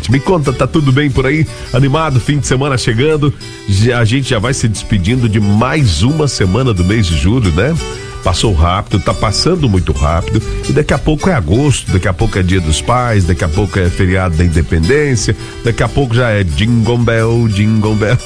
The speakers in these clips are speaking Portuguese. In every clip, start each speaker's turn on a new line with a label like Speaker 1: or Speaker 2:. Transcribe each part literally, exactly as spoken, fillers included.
Speaker 1: gente. Me conta, tá tudo bem por aí? Animado, fim de semana chegando. Já, a gente já vai se despedindo de mais uma semana do mês de julho, né? Passou rápido, tá passando muito rápido. E daqui a pouco é agosto, daqui a pouco é Dia dos Pais, daqui a pouco é feriado da Independência, daqui a pouco já é Jingle Bell, Jingle Bell.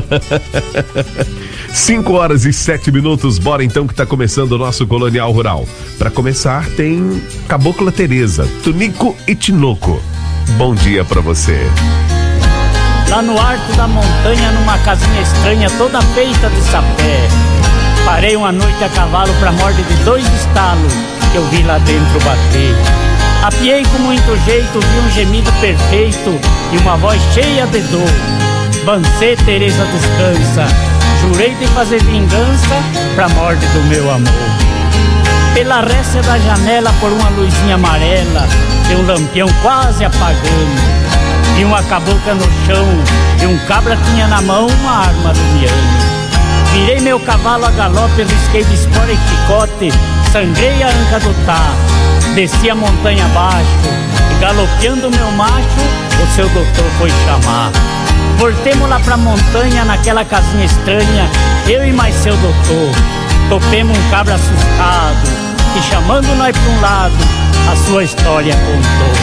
Speaker 1: Cinco horas e sete minutos, bora então que tá começando o nosso Colonial Rural. Para começar tem Cabocla Teresa, Tunico e Tinoco. Bom dia pra você.
Speaker 2: Lá no alto da montanha, numa casinha estranha, toda feita de sapé, parei uma noite a cavalo pra morte de dois estalos que eu vi lá dentro bater. Apiei com muito jeito, vi um gemido perfeito e uma voz cheia de dor. Vancê, Teresa, descansa, jurei de fazer vingança pra morte do meu amor. Pela récia da janela, por uma luzinha amarela, tem um lampião quase apagando, vi uma cabocla no chão e um cabra tinha na mão uma arma lumiando. Virei meu cavalo a galope, risquei de espora e chicote, sangrei a anca do tá, desci a montanha abaixo e galopeando meu macho, o seu doutor foi chamar. Voltemos lá pra montanha, naquela casinha estranha, eu e mais seu doutor, topemos um cabra assustado e chamando nós pra um lado, a sua história contou.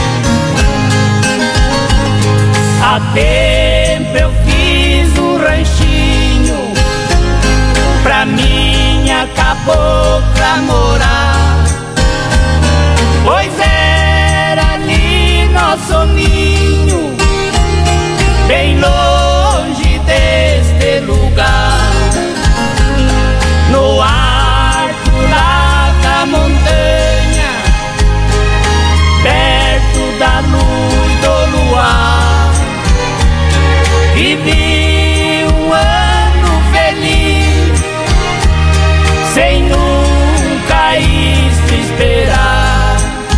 Speaker 2: Há tempo eu fiz um ranchinho pra minha cabocla morar, pois era ali nosso ninho, bem longe deste lugar, no alto lá da montanha, perto da luz do luar, vivi um ano feliz, sem nunca isso esperar.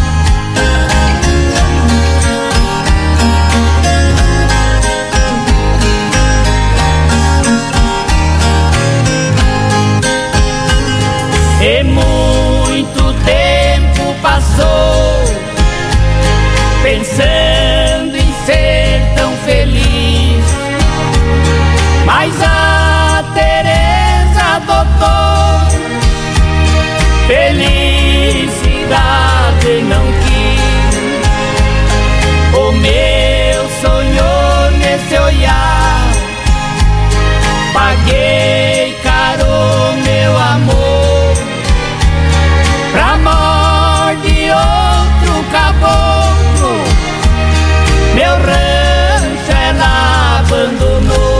Speaker 2: E muito tempo passou, pensando em ser tão feliz, mas a Teresa adotou felicidade não quis. O meu sonho nesse olhar, paguei caro meu amor, pra morte de outro caboclo, meu rancho ela abandonou.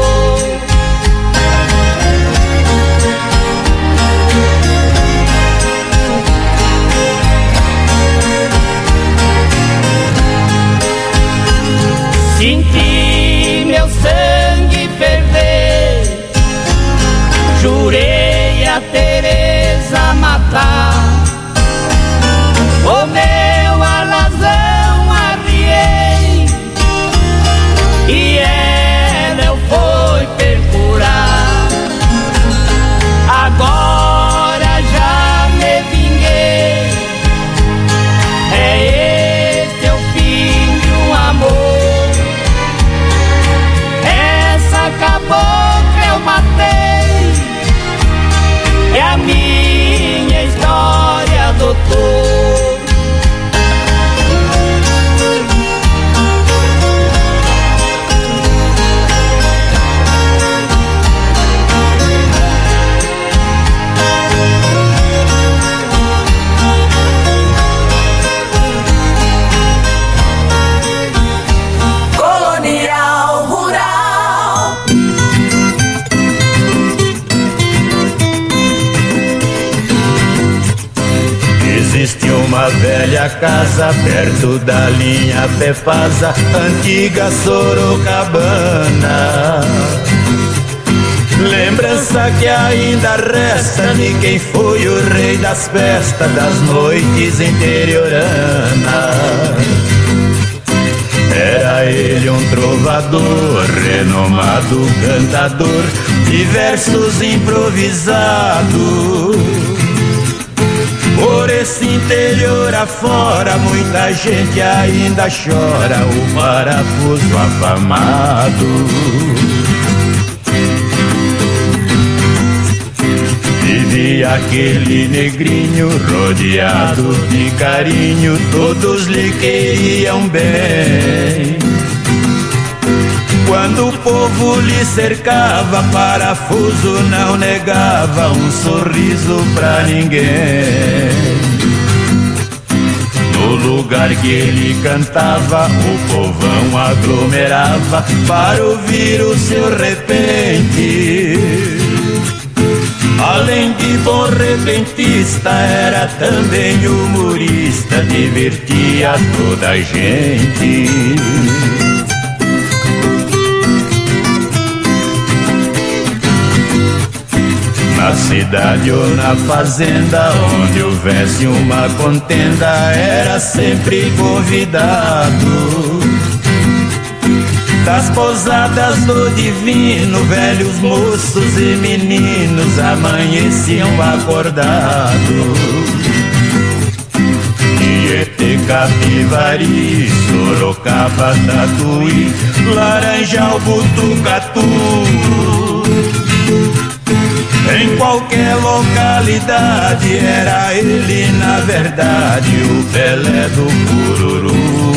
Speaker 2: Senti meu sangue ferver, jurei a Teresa matar, o meu alazão arriei e ela eu fui percurar. Agora já me vinguei, é este o fim de um amor. Essa cabocla eu matei, é a minha história, doutor.
Speaker 3: Colonial Rural.
Speaker 4: Existe uma velha casa perto da linha Pefasa, antiga Sorocabana. Lembrança que ainda resta de quem foi o rei das festas das noites interioranas. Era ele um trovador, renomado cantador de versos improvisados. Por esse interior afora, muita gente ainda chora o parafuso afamado. Vivia aquele negrinho rodeado de carinho, todos lhe queriam bem. Quando o povo lhe cercava, parafuso não negava um sorriso pra ninguém. No lugar que ele cantava, o povão aglomerava para ouvir o seu repente. Além de bom repentista, era também humorista, divertia toda a gente. Na cidade ou na fazenda, onde houvesse uma contenda, era sempre convidado. Das pousadas do divino, velhos moços e meninos amanheciam acordados. Tietê, Capivari, Sorocaba, Tatuí, Laranjal, Butucatu. Em qualquer localidade era ele, na verdade, o Pelé do Cururu.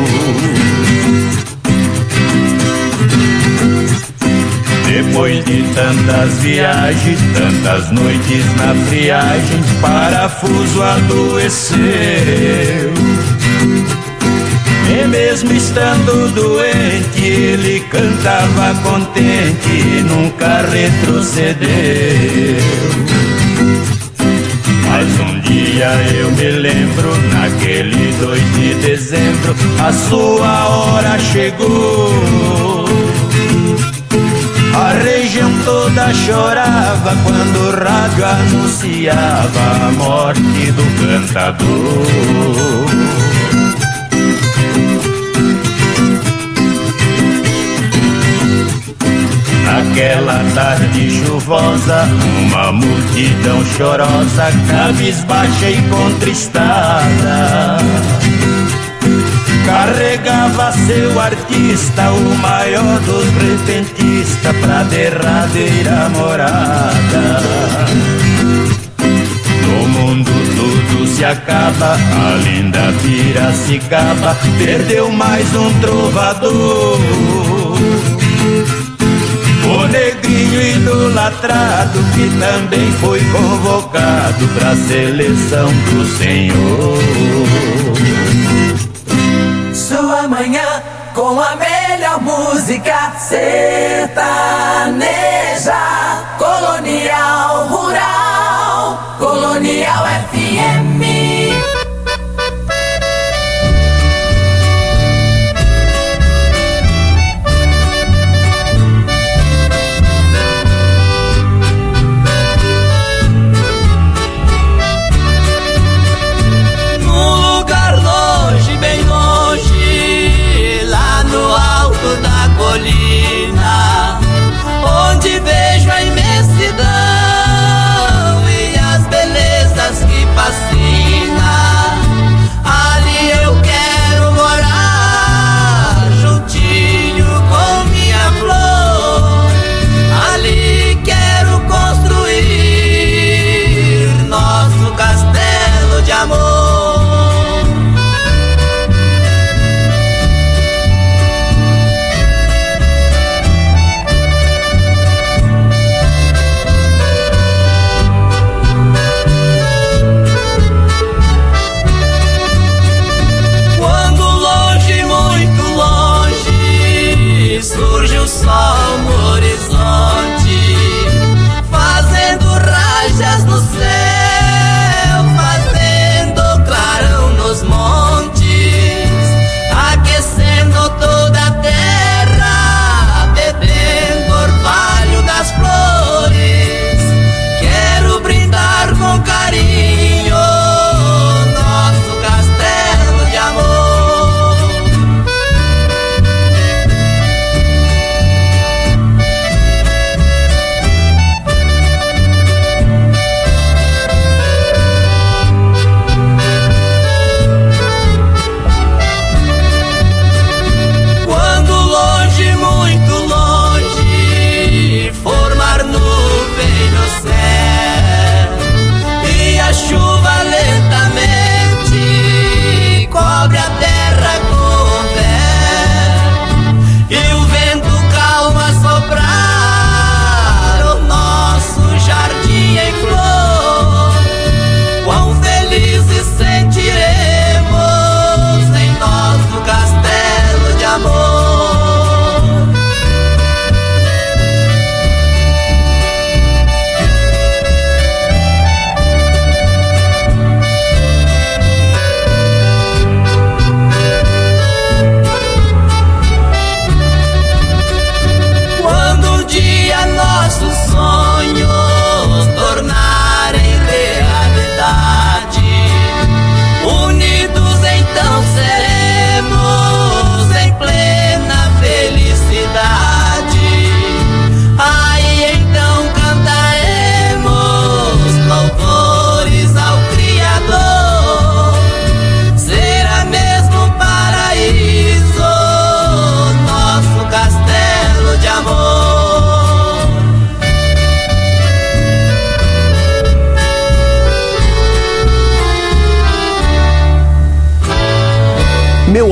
Speaker 4: Depois de tantas viagens, tantas noites na friagem, parafuso adoeceu. E mesmo estando doente, ele cantava contente e nunca retrocedeu. Mas um dia eu me lembro, naquele dois de dezembro, a sua hora chegou. A região toda chorava quando o rádio anunciava a morte do cantador. Naquela tarde chuvosa, uma multidão chorosa, cabisbaixa e contristada, carregava seu artista, o maior dos repentistas, pra derradeira morada. No mundo tudo se acaba, a linda Piracicaba perdeu mais um trovador. O negrinho idolatrado que também foi convocado pra seleção do Senhor.
Speaker 3: Sua manhã com a melhor música sertaneja. Colonial Rural, Colonial F M.
Speaker 5: Onde vejo a imensidão e as belezas que fascinam.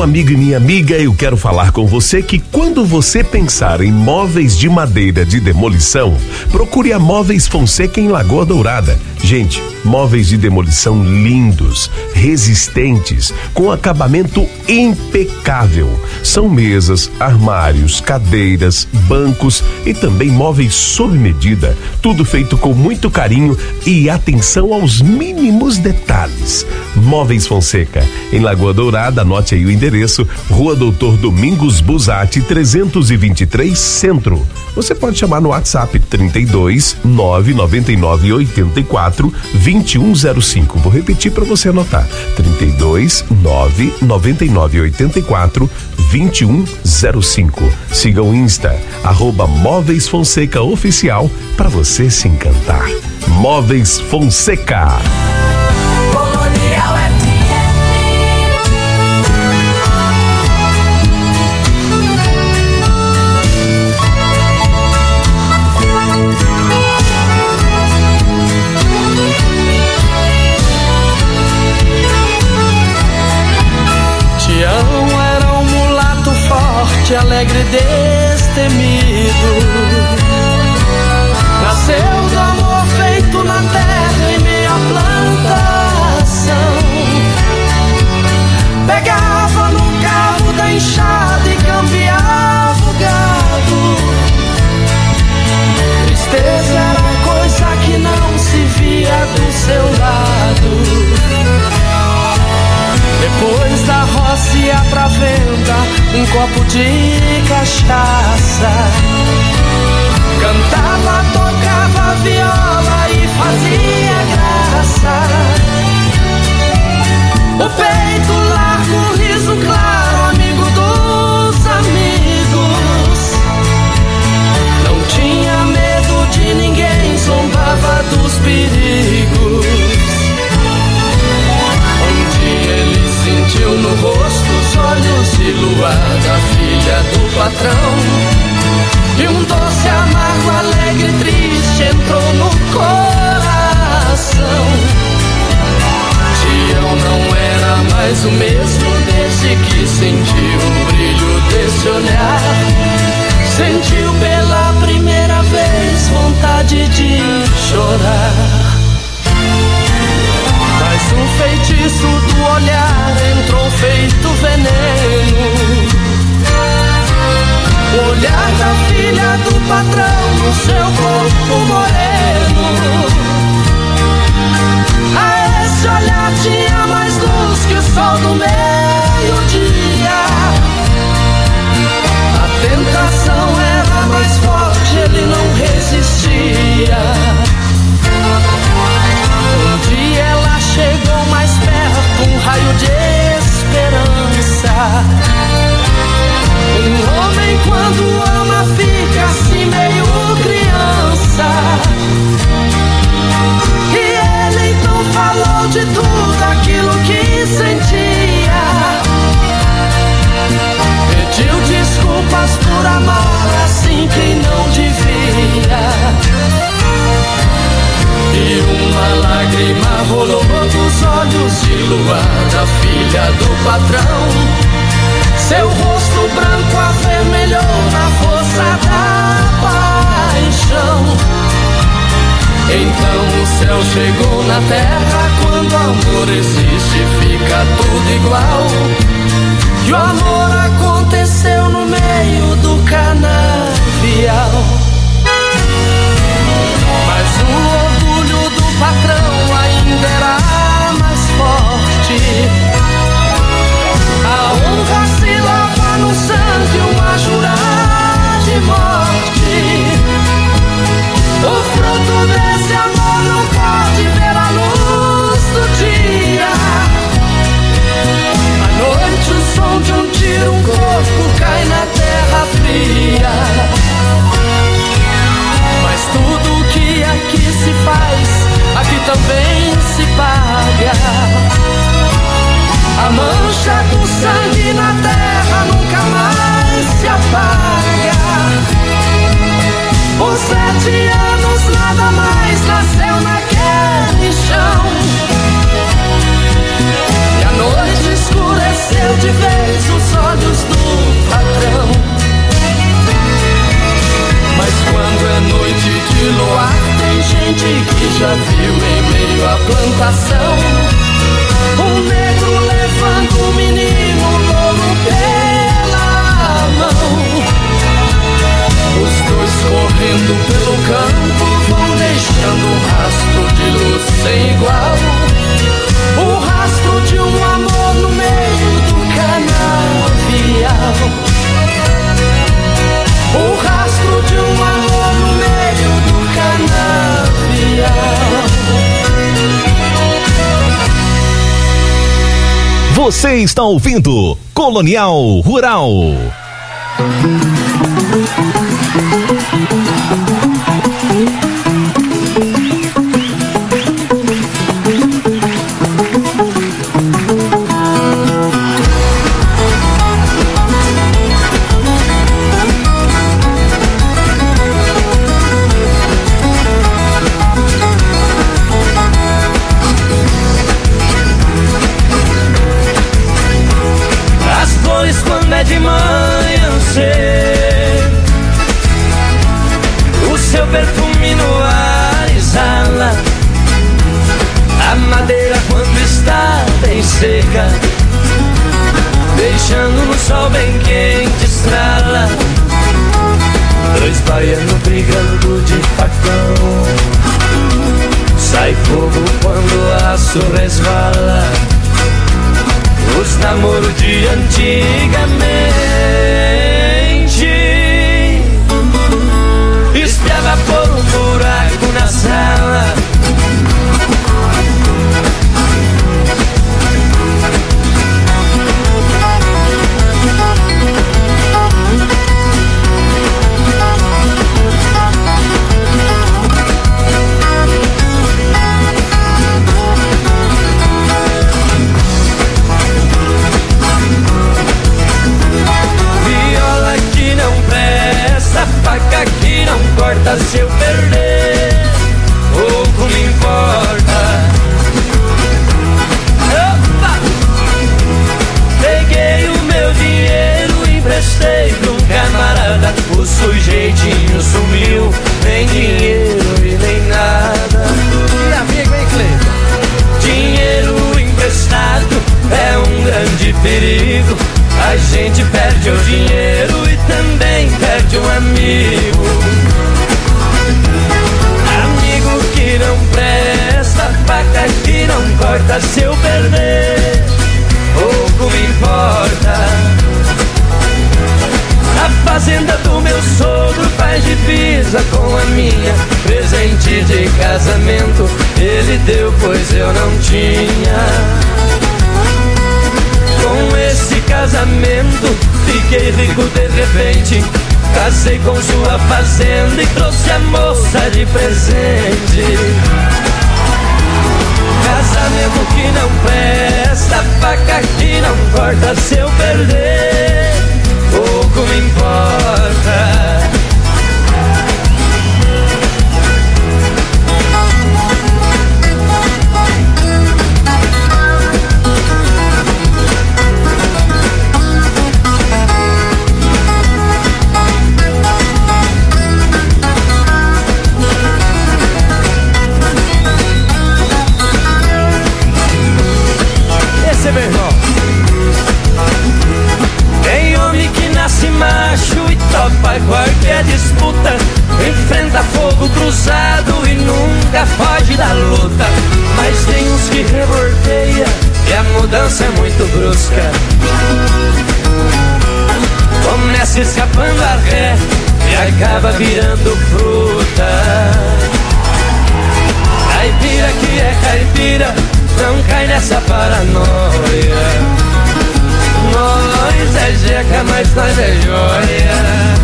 Speaker 1: Meu amigo e minha amiga, eu quero falar com você que quando você pensar em móveis de madeira de demolição, procure a Móveis Fonseca em Lagoa Dourada. Gente, móveis de demolição lindos, resistentes, com acabamento impecável. São mesas, armários, cadeiras, bancos e também móveis sob medida. Tudo feito com muito carinho e atenção aos mínimos detalhes. Móveis Fonseca, em Lagoa Dourada, anote aí o endereço, Rua Doutor Domingos Busatti, trezentos e vinte e três, Centro. Você pode chamar no WhatsApp trinta e dois, nove nove nove, oitenta e quatro, vinte e um zero cinco. Vou repetir para você anotar. trinta e dois, nove nove nove, oitenta e quatro, vinte e um zero cinco. Siga o Insta, arroba Móveis Fonseca Oficial, para você se encantar. Móveis Fonseca.
Speaker 3: Colonial F M.
Speaker 5: Tião era um mulato forte, alegre e destemido. Nasceu do amor feito na terra em meia plantação. Pegava no cabo da enxada e cambiava o gado. Tristeza era coisa que não se via do seu lado. Depois da roça ia pra venda um copo de cachaça. Cantava, tocava viola e fazia graça. O peito largo, o riso claro, amigo dos amigos. Não tinha medo de ninguém, zombava dos perigos. Sentiu no rosto os olhos de luar da filha do patrão. E um doce amargo, alegre e triste entrou no coração. Tião não era mais o mesmo desde que sentiu o brilho desse olhar. Sentiu pela primeira vez vontade de chorar. Mas um feitiço do olhar entrou feito veneno. O olhar da filha do patrão no seu corpo moreno. A esse olhar tinha mais luz que o sol do meio-dia. A tentação era mais forte, ele não resistia. Um dia ela chegou mais perto, um raio de esperança. Um homem quando ama fica assim meio criança. E ele então falou de tudo aquilo que sentia. Pediu desculpas por amar assim quem não devia. E uma lágrima rolou dos olhos de luar da filha do patrão. Seu rosto branco avermelhou na força da paixão. Então o céu chegou na terra. Quando o amor existe fica tudo igual. E o amor aconteceu no meio do canavial. Mas o orgulho do patrão ainda era mais forte. A honra se lava no sangue, uma jurar de morte. O fruto desse amor não pode ver a luz do dia. À noite o som de um tiro estação. Um negro levando o menino louro pela mão. Os dois correndo pelo campo vão deixando um rastro de luz sem igual. O rastro de um amor no meio do canavial. O rastro de um amor no meio do canavial.
Speaker 6: Você está ouvindo Colonial Rural.
Speaker 5: De manhã cedo, o seu perfume no ar exala. A madeira quando está bem seca, deixando no sol bem quente estrala. Dois baianos brigando de facão, sai fogo quando o aço resvala. Os namoros de antigamente, espiava por um buraco na sala. Faca que não corta se eu perder, pouco me importa. Opa! Peguei o meu dinheiro, emprestei pra um camarada. O sujeitinho sumiu, nem dinheiro e nem nada. E amigo, hein, Cleiton? Dinheiro emprestado é um grande perigo. A gente perde o dinheiro e também perde um amigo. Amigo que não presta, faca que não corta se eu perder, pouco me importa. A fazenda do meu sogro faz divisa com a minha. Presente de casamento ele deu, pois eu não tinha. Com esse casamento fiquei rico de repente. Casei com sua fazenda e trouxe a moça de presente. Casamento que não presta, faca que não corta se eu perder, pouco me importa. Tem homem que nasce macho e topa qualquer disputa, enfrenta fogo cruzado e nunca foge da luta. Mas tem uns que rebordeia e a mudança é muito brusca. Começa escapando a ré e acaba virando fruta. Caipira que é caipira não cai nessa paranoia. Nós é jeca, mas nós é joia.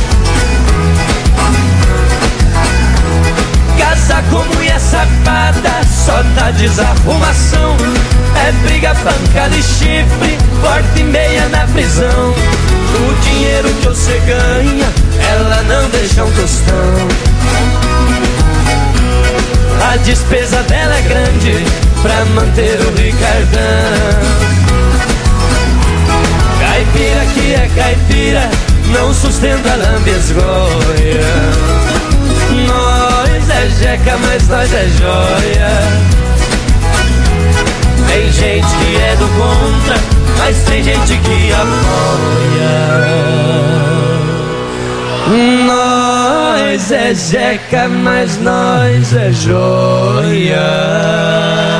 Speaker 5: Casar com mulher safada só dá desarrumação. É briga, pancada e chifre, porta e meia na prisão. O dinheiro que você ganha, ela não deixa um tostão. A despesa dela é grande pra manter o Ricardão. Caipira que é caipira não sustenta lambesgoia. Nós é jeca, mas nós é joia. Tem gente que é do contra, mas tem gente que apoia. Nós é jeca, mas nós é joia.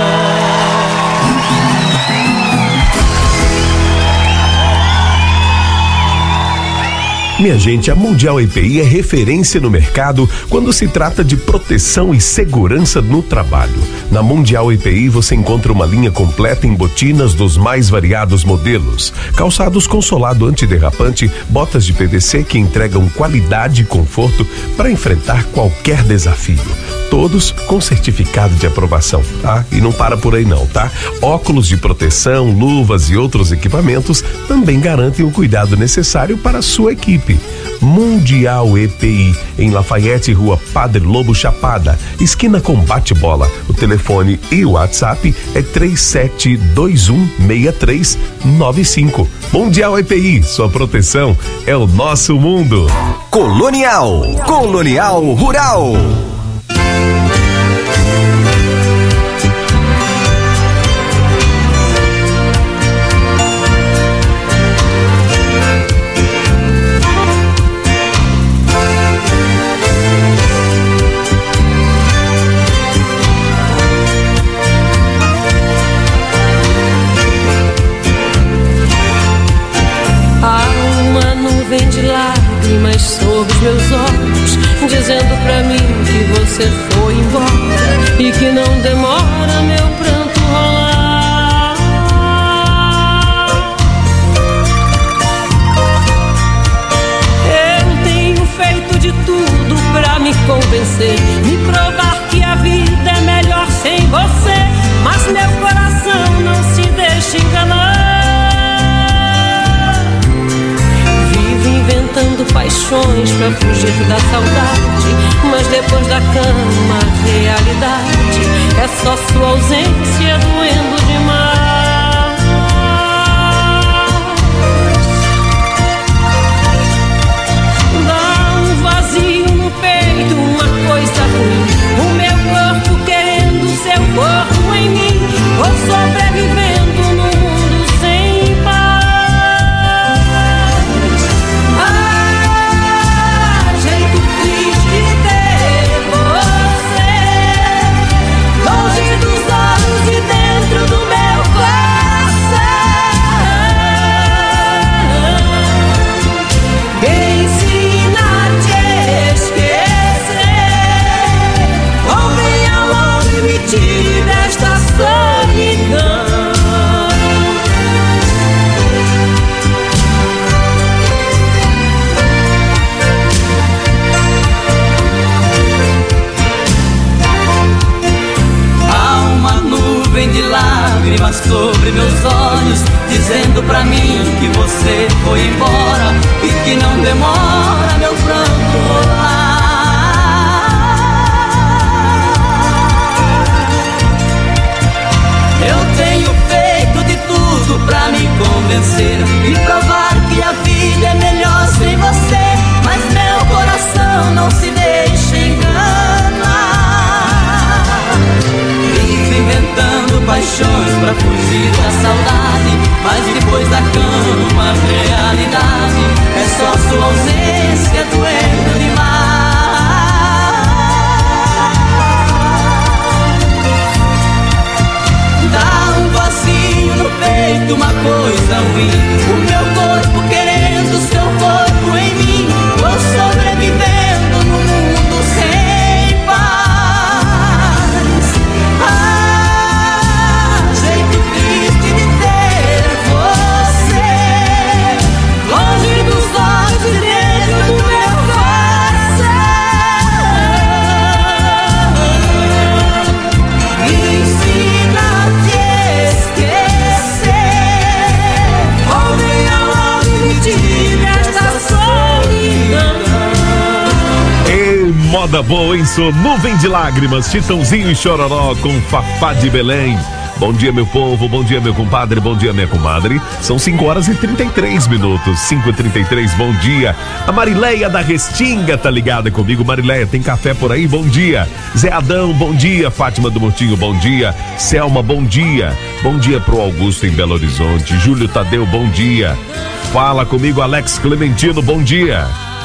Speaker 1: Minha gente, a Mundial E P I é referência no mercado quando se trata de proteção e segurança no trabalho. Na Mundial E P I você encontra uma linha completa em botinas dos mais variados modelos, calçados com solado antiderrapante, botas de P V C que entregam qualidade e conforto para enfrentar qualquer desafio. Todos com certificado de aprovação, tá? E não para por aí não, tá? Óculos de proteção, luvas e outros equipamentos também garantem o cuidado necessário para a sua equipe. Mundial E P I, em Lafayette, Rua Padre Lobo Chapada, esquina com Bate-Bola. O telefone e o WhatsApp é três sete dois um seis três nove cinco. Mundial E P I, sua proteção é o nosso mundo.
Speaker 6: Colonial, Colonial Rural.
Speaker 7: Vem de lágrimas sobre os meus olhos, dizendo pra mim que você foi embora e que não demora meu pranto rolar. Eu tenho feito de tudo pra me convencer, me provar que a vida é melhor sem você, mas meu coração não se deixa enganar. Inventando paixões pra fugir da saudade, mas depois da cama a realidade é só sua ausência doendo demais. Dá um vazio no peito, uma coisa ruim, o meu corpo querendo seu corpo em mim, vou sobrevivendo no mundo sem paz. Desta solidão,
Speaker 5: há uma nuvem de lágrimas sobre meus olhos, dizendo pra mim que você foi embora e que não demora meu pranto rolar. Eu tenho feito de tudo pra me convencer e provar que a vida é melhor sem você, mas meu coração não se deixa enganar. Vivo inventando paixões pra fugir da saudade, mas depois da cama a realidade é só sua ausência doendo demais. No peito uma coisa ruim, o meu corpo querendo seu corpo em mim, vou sobrevivendo no mundo sem paz. Ah, jeito triste de ter você longe dos olhos e dentro do meu coração. Me ensina a te esquecer.
Speaker 1: Moda boa, hein? Sou Nuvem de Lágrimas, Chitãozinho e Chororó com Fafá de Belém. Bom dia, meu povo, bom dia, meu compadre, bom dia, minha comadre. São cinco horas e trinta e três minutos, cinco e trinta e três, bom dia. A Marileia da Restinga tá ligada comigo. Marileia, tem café por aí? Bom dia. Zé Adão, bom dia. Fátima do Murtinho, bom dia. Selma, bom dia. Bom dia pro Augusto em Belo Horizonte. Júlio Tadeu, bom dia. Fala comigo, Alex Clementino, bom dia.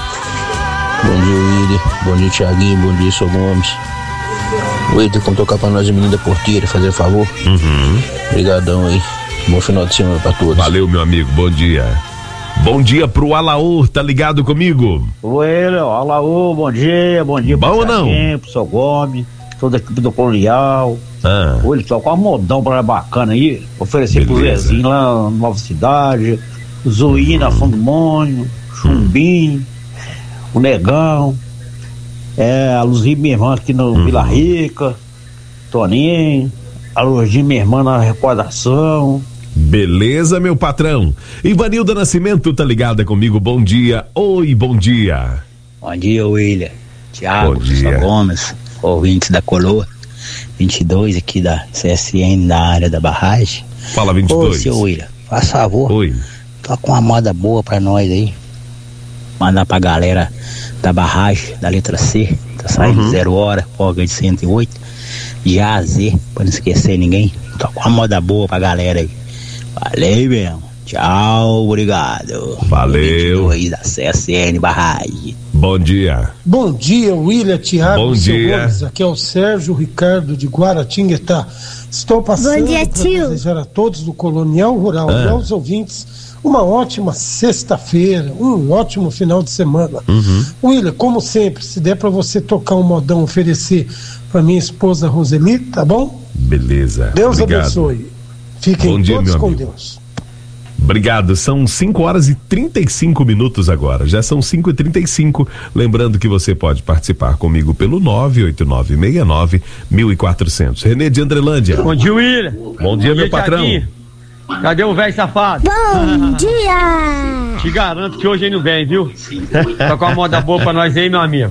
Speaker 8: Bom dia, William. Bom dia, Thiaguinho. Bom dia, seu Gomes. William, como tocar pra nós a menina porteira, fazer favor?
Speaker 1: Uhum.
Speaker 8: Obrigadão aí. Bom final de semana pra todos.
Speaker 1: Valeu, meu amigo. Bom dia. Bom dia pro Alaor, tá ligado comigo?
Speaker 9: Oi, Alaor, bom dia. Bom dia
Speaker 1: bom
Speaker 9: pro
Speaker 1: ou não?
Speaker 9: Pro seu Gomes, toda a equipe do Colonial.
Speaker 1: Ah.
Speaker 9: Oi, ele tocou um modão pra bacana aí. Oferecer
Speaker 1: Beleza.
Speaker 9: pro Zezinho lá na Nova Cidade. Zuí na Fundo Mônio. Chumbim. Hum. O Negão. É, a Luzia, minha irmã aqui no uhum. Vila Rica, Toninho, a Luzia, minha irmã na Recordação.
Speaker 1: Beleza, meu patrão. Ivanilda Nascimento tá ligada comigo, bom dia. Oi, bom dia.
Speaker 10: Bom dia, William. Thiago, São Gomes, ouvintes da Coloa, vinte e dois aqui da C S N, da área da barragem.
Speaker 1: Fala, vinte e dois.
Speaker 10: Ô, seu William, faz favor.
Speaker 1: Oi.
Speaker 10: Toca uma moda boa pra nós aí. Mandar pra galera da barragem, da letra C, tá saindo uhum. zero hora, folga de cento e oito, de A a Z, pra não esquecer ninguém. Toca uma moda boa pra galera aí. Valeu mesmo. Tchau, obrigado.
Speaker 1: Valeu.
Speaker 10: Aí da C S N Barragem.
Speaker 1: Bom dia.
Speaker 11: Bom dia, William, Thiago.
Speaker 1: Bom dia.
Speaker 11: Gomes. Aqui é o Sérgio Ricardo de Guaratinguetá. Estou passando para desejar a todos do Colonial Rural ah. e aos ouvintes uma ótima sexta-feira, um ótimo final de semana.
Speaker 1: Uhum.
Speaker 11: William, como sempre, se der para você tocar um modão, oferecer para minha esposa Roseli, tá bom?
Speaker 1: Beleza.
Speaker 11: Deus
Speaker 1: Obrigado.
Speaker 11: abençoe. Fiquem
Speaker 1: bom dia,
Speaker 11: todos
Speaker 1: meu
Speaker 11: com
Speaker 1: amigo.
Speaker 11: Deus.
Speaker 1: Obrigado, são cinco horas e trinta e cinco minutos agora, já são cinco e trinta e cinco, lembrando que você pode participar comigo pelo nove oito nove seis nove um quatro zero zero. Renê de Andrelândia.
Speaker 12: Bom dia, William.
Speaker 1: Bom, Bom dia, meu dia, patrão.
Speaker 12: Thiaguinho. Cadê o velho safado?
Speaker 13: Bom dia!
Speaker 12: Te garanto que hoje ele não vem, viu? Tá com uma moda boa pra nós aí, meu amigo.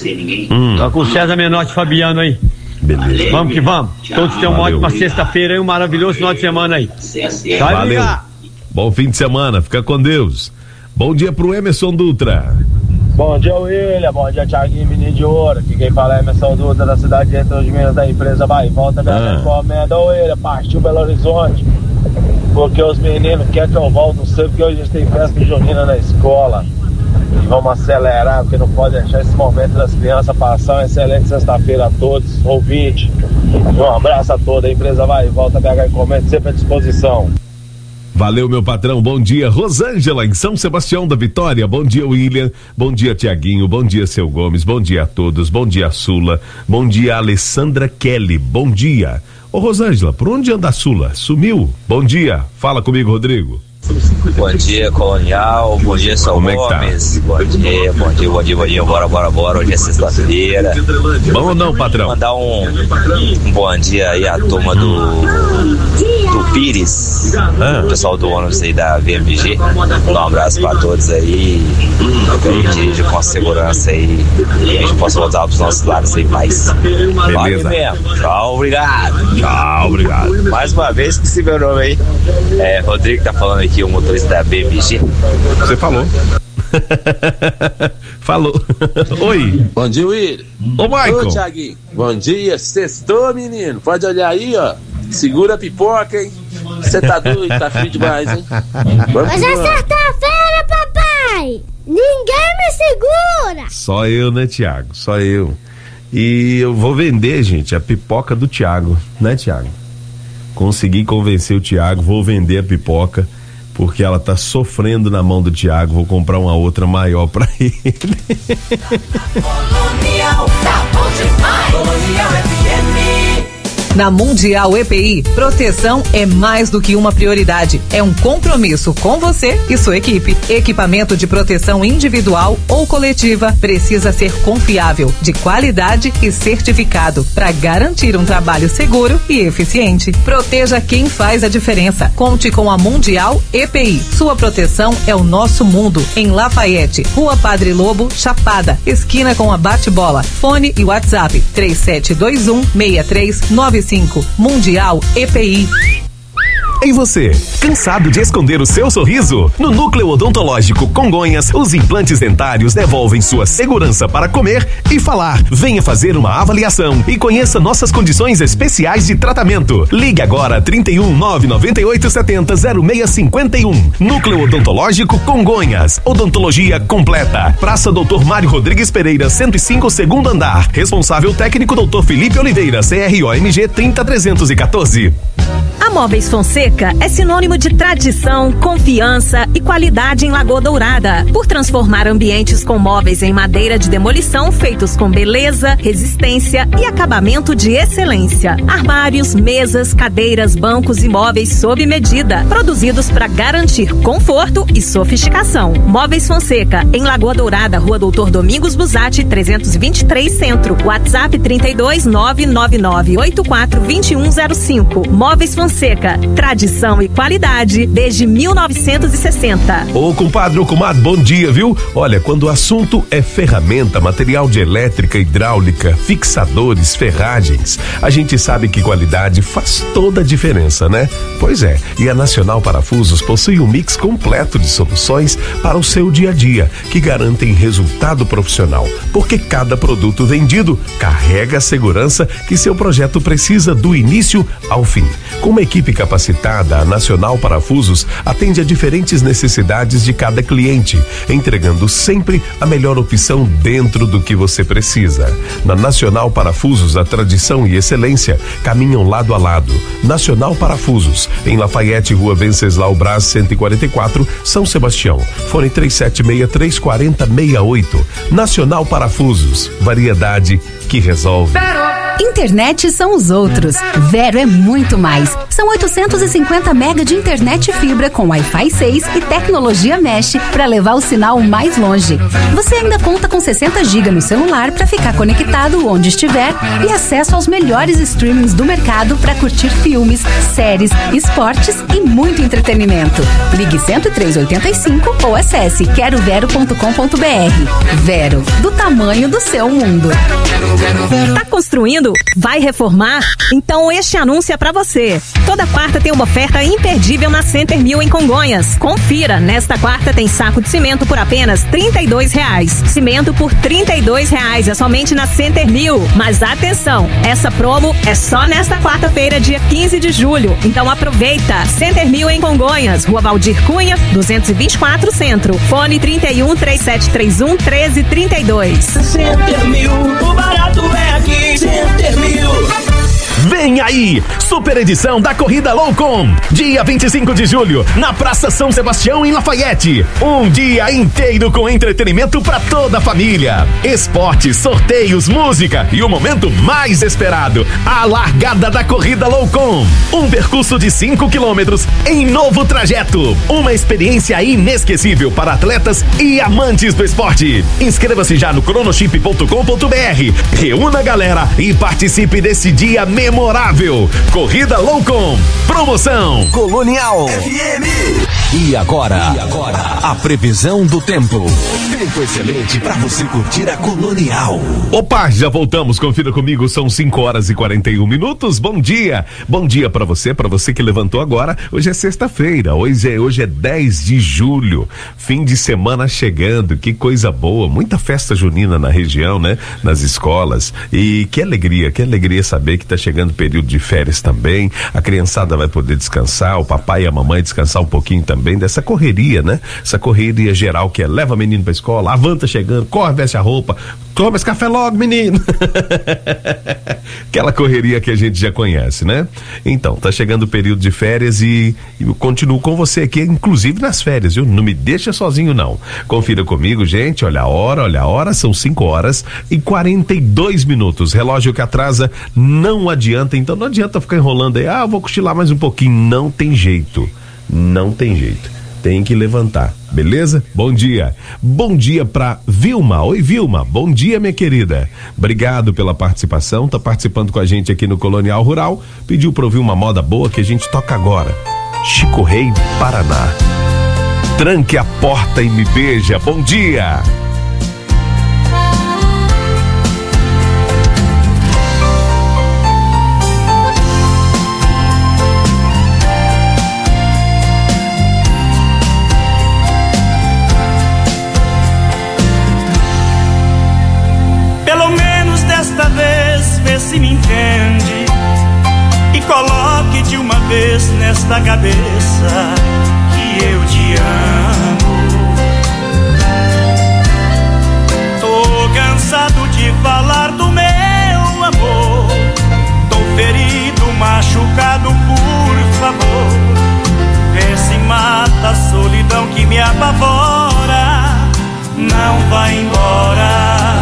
Speaker 1: Hum.
Speaker 12: Tá com o César Menotti e Fabiano aí.
Speaker 1: Beleza.
Speaker 12: Vamos que vamos. Todos tenham uma ótima sexta-feira e um maravilhoso final de semana aí. Vai,
Speaker 1: valeu. Ligar. Bom fim de semana, fica com Deus. Bom dia pro Emerson Dutra.
Speaker 14: Bom dia, William. Bom dia, Thiaguinho, menino de ouro. Aqui quem fala é Emerson Dutra, da cidade de Entre os Minas, da empresa Vai Volta. Minha encomenda, William, partiu Belo Horizonte. Porque os meninos querem que eu volte, não sei, porque hoje a gente tem festa junina na escola. E vamos acelerar, porque não pode deixar esse momento das crianças passar. Uma excelente sexta-feira a todos, ouvintes. Um abraço a toda, a empresa Vai Volta, B H Encomenda, sempre à disposição.
Speaker 1: Valeu, meu patrão, bom dia. Rosângela, em São Sebastião da Vitória, bom dia, William, bom dia, Tiaguinho, bom dia, seu Gomes, bom dia a todos, bom dia, Sula, bom dia, Alessandra Kelly, bom dia. Ô, Rosângela, por onde anda a Sula? Sumiu? Bom dia, fala comigo, Rodrigo.
Speaker 15: Bom dia, Colonial, bom dia, São Gomes, é tá? bom dia, bom dia, bom dia, bom dia, bora, bora, bora, hoje é sexta-feira.
Speaker 1: Bom ou não, patrão?
Speaker 15: Mandar um, um bom dia aí à turma do, do Pires, ah. o pessoal do ônibus aí da V M G, um abraço pra todos aí, que a gente dirige com segurança aí, e a gente possa voltar pros nossos lares aí mais.
Speaker 1: Beleza.
Speaker 15: Mesmo. Tchau, obrigado.
Speaker 1: Tchau, obrigado.
Speaker 15: Mais uma vez, que se meu nome aí, é Rodrigo tá falando aqui, o motorista da B M G.
Speaker 1: Você falou. Falou. Oi.
Speaker 16: Bom dia, Will.
Speaker 1: Ô, Michael.
Speaker 16: Ô, Thiaguinho. Bom dia. Sextou, menino. Pode olhar aí, ó. Segura a pipoca, hein? Você tá doido, tá frio demais, hein?
Speaker 13: Vamos Hoje é sexta-feira, papai. Ninguém me segura.
Speaker 1: Só eu, né, Thiago? Só eu. E eu vou vender, gente, a pipoca do Thiago, né, Thiago? Consegui convencer o Thiago, vou vender a pipoca, porque ela tá sofrendo na mão do Thiago, vou comprar uma outra maior pra ele.
Speaker 3: Colonial, tá bom demais. Colonial F M.
Speaker 17: Na Mundial E P I, proteção é mais do que uma prioridade. É um compromisso com você e sua equipe. Equipamento de proteção individual ou coletiva precisa ser confiável, de qualidade e certificado para garantir um trabalho seguro e eficiente. Proteja quem faz a diferença. Conte com a Mundial E P I. Sua proteção é o nosso mundo. Em Lafayette, Rua Padre Lobo, Chapada, esquina com a Bate-Bola. Fone e WhatsApp três sete dois um, seis três nove cinco. Mundial E P I.
Speaker 6: E você, cansado de esconder o seu sorriso? No Núcleo Odontológico Congonhas, os implantes dentários devolvem sua segurança para comer e falar. Venha fazer uma avaliação e conheça nossas condições especiais de tratamento. Ligue agora trinta e um, nove nove oito sete zero, zero seis cinco um. Núcleo Odontológico Congonhas. Odontologia completa. Praça doutor Mário Rodrigues Pereira, cento e cinco, segundo andar. Responsável técnico doutor Felipe Oliveira, C R O M G trinta trezentos e quatorze.
Speaker 18: A Móveis Fonseca é sinônimo de tradição, confiança e qualidade em Lagoa Dourada, por transformar ambientes com móveis em madeira de demolição feitos com beleza, resistência e acabamento de excelência. Armários, mesas, cadeiras, bancos e móveis sob medida, produzidos para garantir conforto e sofisticação. Móveis Fonseca, em Lagoa Dourada, Rua Doutor Domingos Busatti, trezentos e vinte e três Centro. WhatsApp trinta e dois, nove nove nove oito quatro dois um zero cinco. Móveis Fonseca, tradição e qualidade desde mil novecentos e sessenta.
Speaker 1: Ô compadre, ô comadre, bom dia, viu? Olha, quando o assunto é ferramenta, material de elétrica, hidráulica, fixadores, ferragens, a gente sabe que qualidade faz toda a diferença, né? Pois é, e a Nacional Parafusos possui um mix completo de soluções para o seu dia a dia, que garantem resultado profissional, porque cada produto vendido carrega a segurança que seu projeto precisa do início ao fim. Com uma equipe capacitada, a Nacional Parafusos atende a diferentes necessidades de cada cliente, entregando sempre a melhor opção dentro do que você precisa. Na Nacional Parafusos, a tradição e excelência caminham lado a lado. Nacional Parafusos, em Lafayette, Rua Venceslau Braz, cento e quarenta e quatro, São Sebastião. Fone três sete seis três quatro zero seis oito. Nacional Parafusos, variedade que resolve.
Speaker 19: Internet são os outros. Vero é muito mais. São oitocentos e cinquenta mega de internet fibra com Wi-Fi seis e tecnologia Mesh para levar o sinal mais longe. Você ainda conta com sessenta gigas no celular para ficar conectado onde estiver e acesso aos melhores streamings do mercado para curtir filmes, séries, esportes e muito entretenimento. Ligue cento e três oitenta e cinco ou acesse quero vero ponto com ponto br. Vero, do tamanho do seu mundo.
Speaker 18: Tá construindo? Vai reformar? Então este anúncio é pra você. Toda quarta tem uma oferta imperdível na Center Mill em Congonhas. Confira, nesta quarta tem saco de cimento por apenas trinta e dois reais. Cimento por trinta e dois reais, é somente na Center Mill. Mas atenção, essa promo é só nesta quarta-feira, dia quinze de julho. Então aproveita. Center Mill em Congonhas, Rua Valdir Cunha, duzentos e vinte e quatro Centro. Fone trinta e um, três sete três um, treze trinta e dois.
Speaker 5: Center Mill, o barato é aqui. Center Mill.
Speaker 6: Vem aí, super edição da Corrida Loucom, dia vinte e cinco de julho, na Praça São Sebastião, em Lafayette. Um dia inteiro com entretenimento para toda a família. Esportes, sorteios, música e o momento mais esperado, a largada da Corrida Loucom. Um percurso de cinco quilômetros em novo trajeto. Uma experiência inesquecível para atletas e amantes do esporte. Inscreva-se já no cronochip ponto com ponto br. Reúna a galera e participe desse dia memorável. Corrida Loucom. Promoção Colonial F M. E agora, e agora, a previsão do tempo. Tempo excelente para você curtir a Colonial.
Speaker 1: Opa, já voltamos. Confira comigo, são cinco horas e quarenta e um minutos. Bom dia. Bom dia para você, para você que levantou agora. Hoje é sexta-feira. Hoje é, hoje é dez de julho. Fim de semana chegando. Que coisa boa. Muita festa junina na região, né? Nas escolas. E que alegria, que alegria saber que tá chegando período de férias também. A criançada vai poder descansar, o papai e a mamãe descansar um pouquinho também dessa correria, né? Essa correria geral que é leva menino pra escola, a van tá chegando, corre, veste a roupa, toma esse café logo, menino. Aquela correria que a gente já conhece, né? Então, tá chegando o período de férias e, e eu continuo com você aqui, inclusive nas férias, viu? Não me deixa sozinho, não. Confira comigo, gente, olha a hora, olha a hora, são cinco horas e quarenta e dois minutos. Relógio que atrasa não adianta, então não adianta ficar enrolando aí, ah, eu vou cochilar mais um pouquinho. Não tem jeito, não tem jeito. Tem que levantar, beleza? Bom dia. Bom dia pra Vilma. Oi, Vilma. Bom dia, minha querida. Obrigado pela participação. Tá participando com a gente aqui no Colonial Rural. Pediu pra ouvir uma moda boa que a gente toca agora. Chico Rei, Paraná. Tranque a porta e me beija. Bom dia.
Speaker 4: nesta cabeça que eu te amo. Tô cansado de falar do meu amor. Tô ferido, machucado, por favor. Vê se mata a solidão que me apavora. Não vai embora.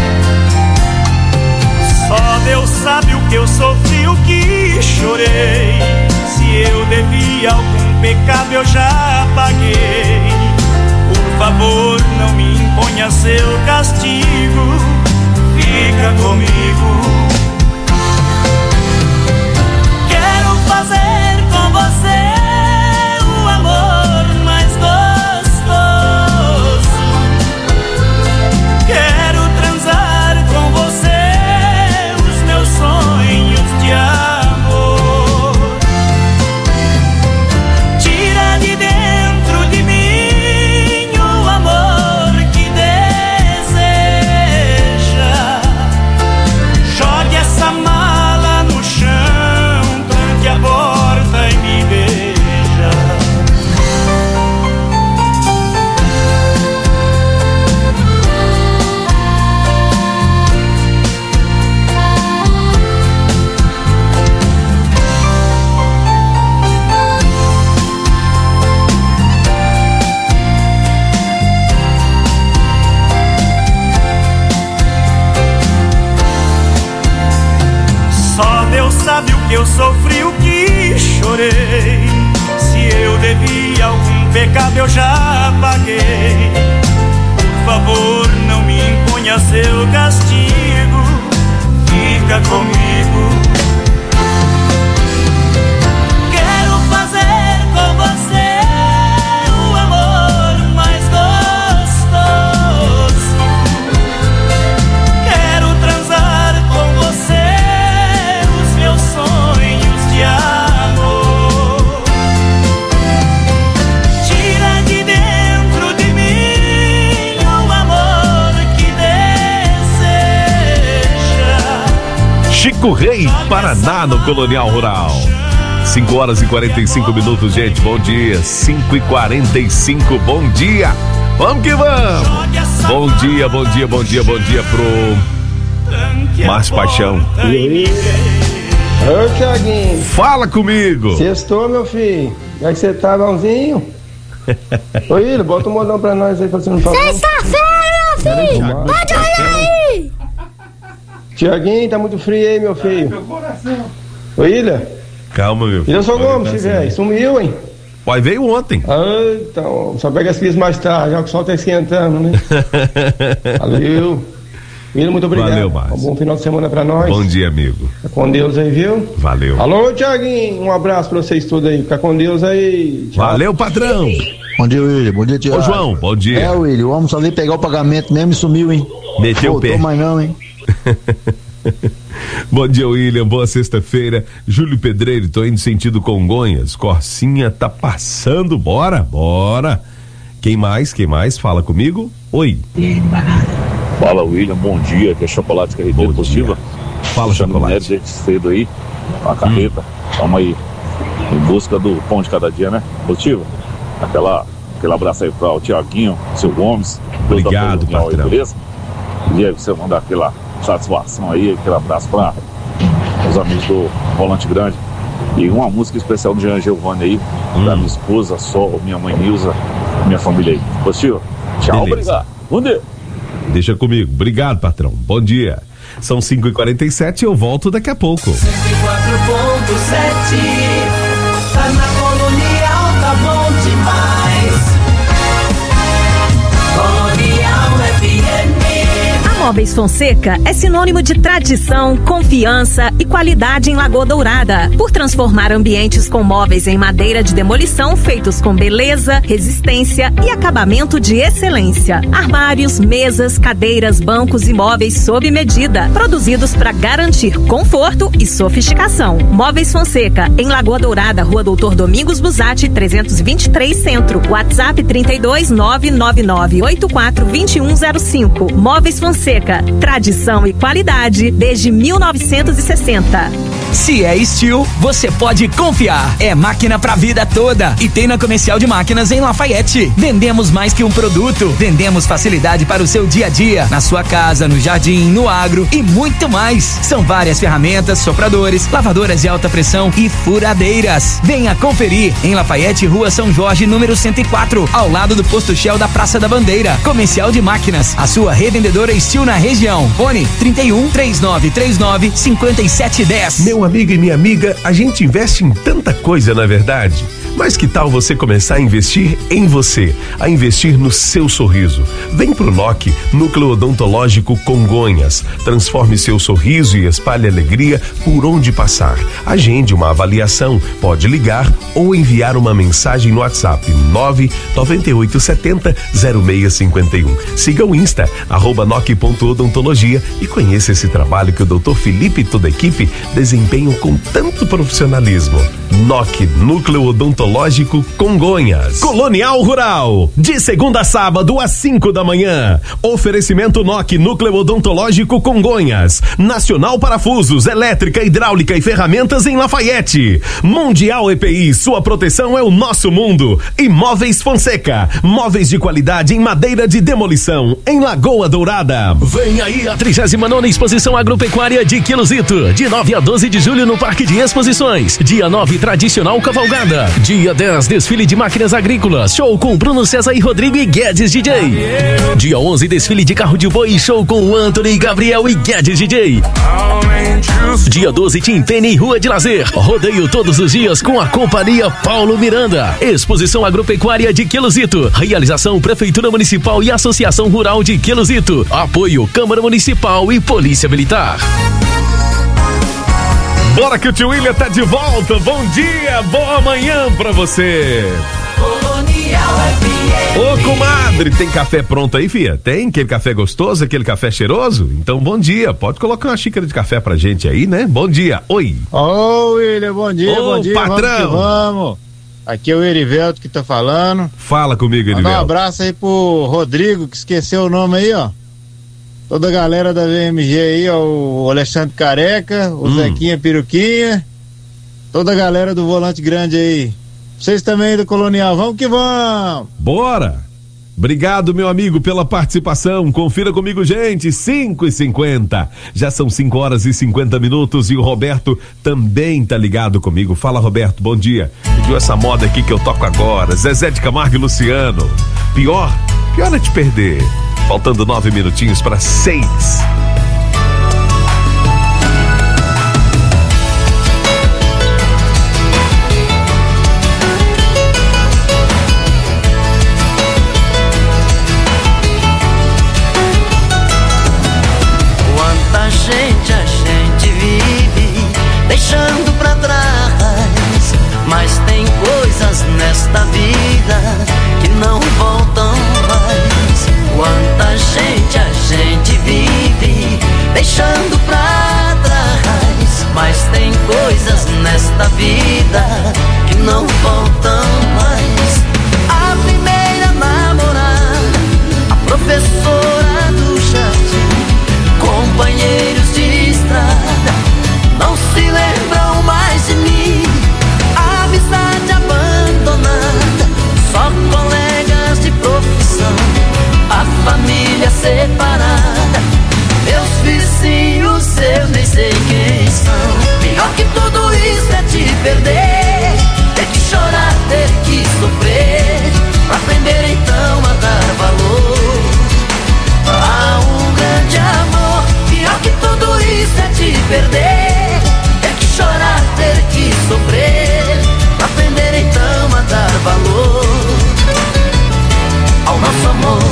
Speaker 4: Só Deus sabe o que eu sofri, o que chorei. Se eu devia algum pecado eu já paguei. Por favor, não me imponha seu castigo. Fica comigo. Quero fazer com você o amor mais gostoso. Quero transar com você os meus sonhos de amor. Tira de dentro de mim o amor que deseja. Jogue essa mala no chão, tranque a porta e me beija. Só Deus sabe o que eu sofri, o que chorei. Se eu devia algum pecado eu já paguei. Por favor, não me imponha seu castigo. Fica comigo. Quero fazer com você o amor mais gostoso. Quero transar com você os meus sonhos de amor. Tira de dentro de mim o amor que deseja.
Speaker 1: Chico Rei, Paraná, no Colonial Rural. cinco horas e quarenta e cinco minutos, gente. Bom dia. cinco e quarenta e cinco, bom dia. Vamos que vamos. Bom dia, bom dia, bom dia, bom dia pro Márcio Paixão.
Speaker 20: Ô, Thiaguinho.
Speaker 1: Fala comigo.
Speaker 20: Sextou, meu filho. Como é que você tá, bonzinho? Ô, Ilha, bota um modão pra nós aí, fazendo um favor.
Speaker 13: Sexta-feira, meu filho! Pode olhar aí!
Speaker 20: Tiaguinho, tá muito frio aí, meu filho. Ô, Ilha.
Speaker 1: Calma, meu
Speaker 20: filho. Eu sou como, se velho? Sumiu, hein?
Speaker 1: Pai veio ontem.
Speaker 20: Ah, então, só pega as crises mais tarde, já que o sol tá esquentando, né? Valeu. Ilha, muito obrigado.
Speaker 1: Valeu, Márcio.
Speaker 20: Um bom final de semana pra nós.
Speaker 1: Bom dia, amigo.
Speaker 20: Fica com Deus aí, viu?
Speaker 1: Valeu.
Speaker 20: Alô, Tiaguinho, um abraço pra vocês todos aí. Fica com Deus aí. Tchau.
Speaker 1: Valeu, patrão.
Speaker 21: Bom dia, William. Bom dia, Tiago.
Speaker 1: Ô, João, bom dia.
Speaker 21: É, William, o homem só veio pegar o pagamento mesmo e sumiu, hein?
Speaker 1: Meteu o pé.
Speaker 21: Não mais não, hein?
Speaker 1: Bom dia, William. Boa sexta-feira. Júlio Pedreiro, tô indo sentido Congonhas. Corsinha tá passando. Bora, bora. Quem mais? Quem mais? Fala comigo. Oi.
Speaker 22: Fala, William. Bom dia. Aqui é Chocolate Carreteiro Positiva.
Speaker 1: Fala, Chocolate.
Speaker 22: Desde cedo aí, uma carreta. Vamos aí em busca do pão de cada dia, né? Positiva. Aquela, aquele abraço aí para o Tiaguinho, seu Gomes.
Speaker 1: Obrigado, patrão.
Speaker 22: Beleza? E aí você mandar aquela satisfação aí, aquele abraço para os amigos do Volante Grande. E uma música especial do Jean Giovanni aí, hum. da minha esposa, Sol, minha mãe Nilza, minha família aí. Positivo? Tchau, beleza. Obrigado. Bom dia.
Speaker 1: Deixa comigo. Obrigado, patrão. Bom dia. São cinco e quarenta e sete e eu volto daqui a pouco.
Speaker 3: cento e quatro ponto sete, tá na Colonial, tá bom demais. Colonial F M.
Speaker 18: A Móveis Fonseca é sinônimo de tradição, confiança e qualidade em Lagoa Dourada. Por transformar ambientes com móveis em madeira de demolição feitos com beleza, resistência e acabamento de excelência. Armários, mesas, cadeiras, bancos e móveis sob medida, produzidos para garantir conforto e sofisticação. Móveis Fonseca, em Lagoa Dourada, Rua Doutor Domingos Busatti, trezentos e vinte e três Centro. WhatsApp trinta e dois, nove nove nove oito quatro dois um zero cinco. Móveis Fonseca, tradição e qualidade desde mil novecentos e sessenta.
Speaker 2: Se é Steel, você pode confiar. É máquina pra vida toda. E tem na Comercial de Máquinas em Lafayette. Vendemos mais que um produto. Vendemos facilidade para o seu dia a dia. Na sua casa, no jardim, no agro e muito mais. São várias ferramentas, sopradores, lavadoras de alta pressão e furadeiras. Venha conferir em Lafayette, Rua São Jorge, número cento e quatro, ao lado do posto Shell da Praça da Bandeira. Comercial de Máquinas, a sua revendedora Steel na região. Fone trinta e um, três nove três nove, cinco sete um zero.
Speaker 1: Meu amigo e minha amiga, a gente investe em tanta coisa, na verdade. Mas que tal você começar a investir em você, a investir no seu sorriso? Vem pro N O C, Núcleo Odontológico Congonhas. Transforme seu sorriso e espalhe alegria por onde passar. Agende uma avaliação, pode ligar ou enviar uma mensagem no WhatsApp nove nove oito sete zero zero seis cinco um. Siga o Insta, arroba noc ponto odontologia e conheça esse trabalho que o doutor Felipe e toda a equipe desempenham com tanto profissionalismo. N O C, Núcleo Odontológico Congonhas.
Speaker 6: Colonial Rural, de segunda a sábado às cinco da manhã. Oferecimento N O C, Núcleo Odontológico Congonhas. Nacional Parafusos, Elétrica, Hidráulica e Ferramentas em Lafayette. Mundial E P I, sua proteção é o nosso mundo. Imóveis Fonseca, móveis de qualidade em madeira de demolição, em Lagoa Dourada. Vem aí a trigésima nona Exposição Agropecuária de Quilozito, de nove a doze de julho no Parque de Exposições. Dia nove, tradicional cavalgada. Dia dez, desfile de máquinas agrícolas, show com Bruno César e Rodrigo e Guedes D J. Dia onze, desfile de carro de boi, show com Anthony, Gabriel e Guedes D J. Dia doze, Tim Penny e Rua de Lazer. Rodeio todos os dias com a Companhia Paulo Miranda. Exposição Agropecuária de Quilozito. Realização Prefeitura Municipal e Associação Rural de Quilozito. Apoio Câmara Municipal e Polícia Militar.
Speaker 1: Bora que o tio William tá de volta. Bom dia, boa manhã pra você. Ô, comadre, tem café pronto aí, fia? Tem? Aquele café gostoso, aquele café cheiroso? Então, bom dia. Pode colocar uma xícara de café pra gente aí, né? Bom dia. Oi.
Speaker 7: Ô, William, bom dia,
Speaker 1: Ô,
Speaker 7: bom dia.
Speaker 1: patrão.
Speaker 7: Vamos que vamos. Aqui é o Erivelto que tá falando.
Speaker 1: Fala comigo, Erivelto.
Speaker 7: Manda um abraço aí pro Rodrigo, que esqueceu o nome aí, ó. Toda a galera da V M G aí, ó, o Alexandre Careca, o hum. Zequinha Peruquinha, toda a galera do Volante Grande aí. Vocês também do Colonial, vamos que vamos!
Speaker 1: Bora! Obrigado, meu amigo, pela participação. Confira comigo, gente, cinco e cinquenta. Já são cinco horas e cinquenta minutos e o Roberto também tá ligado comigo. Fala, Roberto, bom dia. Pediu essa moda aqui que eu toco agora, Zezé de Camargo e Luciano. Pior, pior é te perder. Faltando nove minutinhos para seis.
Speaker 3: Quanta gente a gente vive deixando pra trás, mas tem coisas nesta vida que não voltam mais. Quanta gente a gente vive deixando pra trás, mas tem coisas nesta vida que não voltam mais. A primeira namorada, a professora do jardim, companheiros de estrada, não se lembram mais de mim. A amizade abandonada, só colegas de profissão, a família separada, meus vizinhos eu nem sei quem são. Pior que tudo isso é te perder, ter que chorar, ter que sofrer, pra aprender então a dar valor a um grande amor. Pior que tudo isso é te perder, ter que chorar, ter que sofrer, pra aprender então a dar valor ao nosso amor.